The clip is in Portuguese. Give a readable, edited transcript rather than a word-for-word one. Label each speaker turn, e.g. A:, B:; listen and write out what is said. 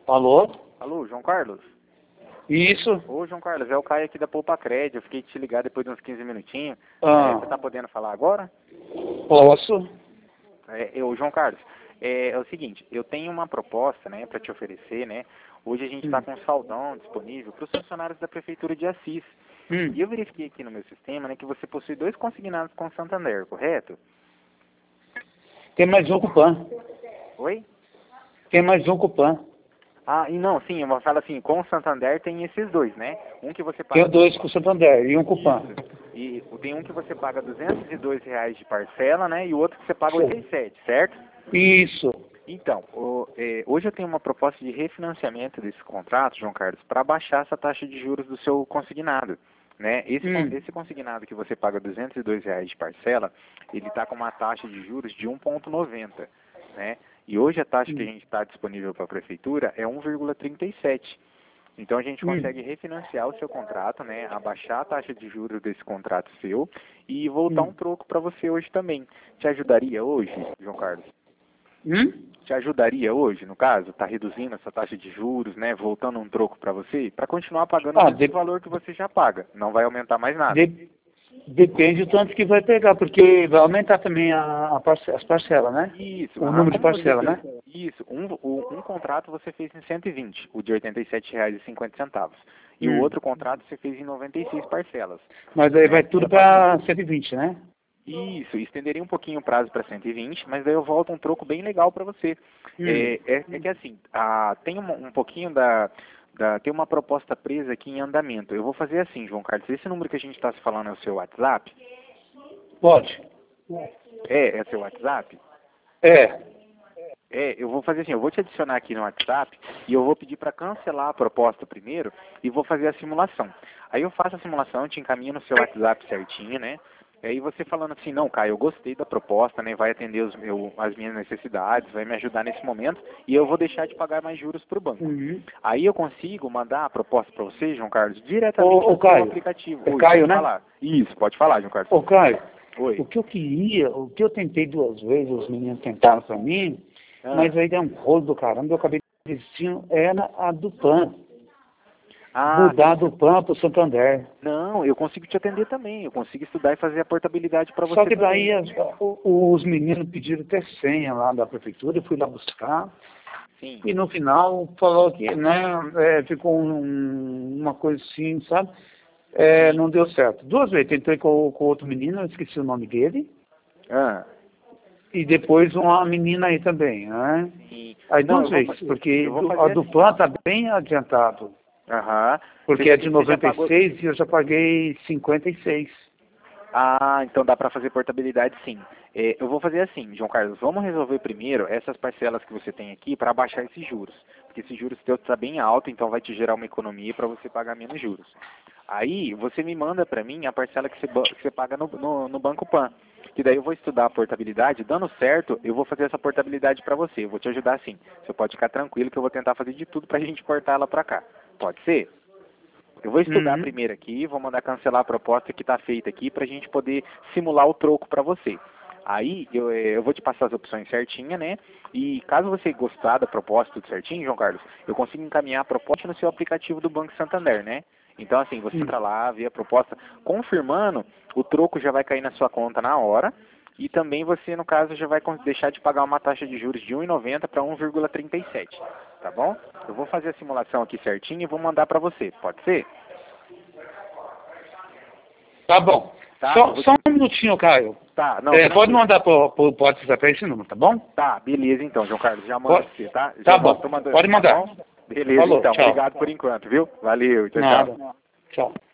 A: Alô?
B: Alô, João Carlos?
A: Isso?
B: Ô, João Carlos, é o Caio aqui da Poupa Crédito. Eu fiquei de te ligar depois de uns 15 minutinhos. Você tá podendo falar agora?
A: Posso?
B: João Carlos, é o seguinte, eu tenho uma proposta, né, para te oferecer, né? Hoje a gente está com um saldão disponível para os funcionários da Prefeitura de Assis. E eu verifiquei aqui no meu sistema, né, que você possui 2 consignados com o Santander, correto?
A: Tem mais um Cupã.
B: Oi?
A: Tem mais um Cupã.
B: Ah, e não, sim, eu falo assim, com o Santander tem esses 2, né? Um que você paga...
A: Tem dois com o Santander e um Cupã.
B: E tem um que você paga R$ 202 de parcela, né? E o outro que você paga 87, certo?
A: Isso.
B: Então, hoje eu tenho uma proposta de refinanciamento desse contrato, João Carlos, para baixar essa taxa de juros do seu consignado. Né? Esse consignado que você paga R$ 202 de parcela, ele está com uma taxa de juros de 1,90, né? E hoje a taxa que a gente está disponível para a prefeitura é 1,37. Então a gente consegue refinanciar o seu contrato, né? Abaixar a taxa de juros desse contrato seu e voltar um troco para você hoje também. Te ajudaria hoje, João Carlos? Te ajudaria hoje, no caso, tá reduzindo essa taxa de juros, né? Voltando um troco para você, para continuar pagando o mesmo valor que você já paga. Não vai aumentar mais nada.
A: Depende do tanto que vai pegar, porque vai aumentar também as parcelas, né?
B: Isso.
A: O número de parcelas, né?
B: Isso. Um contrato você fez em 120, o de R$ 87,50. E o outro contrato você fez em 96 parcelas.
A: Mas aí vai tudo para 120, né?
B: Isso, estenderia um pouquinho o prazo para 120, mas daí eu volto um troco bem legal para você. É que assim, tem um pouquinho tem uma proposta presa aqui em andamento. Eu vou fazer assim, João Carlos, esse número que a gente está se falando é o seu WhatsApp?
A: Pode.
B: É seu WhatsApp? Eu vou fazer assim, eu vou te adicionar aqui no WhatsApp e eu vou pedir para cancelar a proposta primeiro e vou fazer a simulação. Aí eu faço a simulação, te encaminho no seu WhatsApp certinho, né? Aí você falando assim, não, Caio, eu gostei da proposta, né? Vai atender as minhas necessidades, vai me ajudar nesse momento e eu vou deixar de pagar mais juros para o banco. Aí eu consigo mandar a proposta para você, João Carlos, diretamente no seu aplicativo.
A: É Caio, né?
B: Falar. Isso, pode falar, João Carlos.
A: Ô, Caio,
B: Oi.
A: o que eu tentei 2 vezes, os meninos tentaram para mim, mas aí deu um rolo do caramba, eu acabei desistindo, era a do PAN. Mudar do PAN para o Santander.
B: Não, eu consigo te atender também. Eu consigo estudar e fazer a portabilidade para você.
A: Só que daí os meninos pediram até senha lá da prefeitura, eu fui lá buscar.
B: Sim.
A: E no final falou que, né, ficou uma coisa assim, sabe? Não deu certo. 2 vezes, tentei com outro menino, eu esqueci o nome dele. E depois uma menina aí também, né?
B: Sim.
A: Aí 2 vezes, porque a do PAN está bem adiantado. Porque é de 96 e eu já paguei 56.
B: Então dá para fazer portabilidade sim. Eu vou fazer assim, João Carlos, vamos resolver primeiro essas parcelas que você tem aqui para baixar esses juros. Porque esses juros teu está bem alto, então vai te gerar uma economia para você pagar menos juros. Aí você me manda para mim a parcela que você paga no Banco Pan. Que daí eu vou estudar a portabilidade, dando certo, eu vou fazer essa portabilidade para você. Eu vou te ajudar sim. Você pode ficar tranquilo que eu vou tentar fazer de tudo para a gente cortar ela para cá. Pode ser? Eu vou estudar primeiro aqui, vou mandar cancelar a proposta que está feita aqui para a gente poder simular o troco para você. Aí eu vou te passar as opções certinhas, né? E caso você gostar da proposta tudo certinho, João Carlos, eu consigo encaminhar a proposta no seu aplicativo do Banco Santander, né? Então assim, você entra lá, vê a proposta, confirmando, o troco já vai cair na sua conta na hora. E também você, no caso, já vai deixar de pagar uma taxa de juros de 1,90 para 1,37, tá bom? Eu vou fazer a simulação aqui certinho e vou mandar para você, pode ser?
A: Tá bom.
B: Tá,
A: só um minutinho, Caio.
B: Tá, não.
A: Pode mandar pro WhatsApp esse número, tá bom?
B: Tá, beleza então, João Carlos, já manda você, tá?
A: Tá bom, pode mandar.
B: Tá bom? Beleza,
A: Falou,
B: então,
A: tchau.
B: obrigado por enquanto, viu? Valeu, tchau,
A: Nada.
B: tchau.
A: Tchau.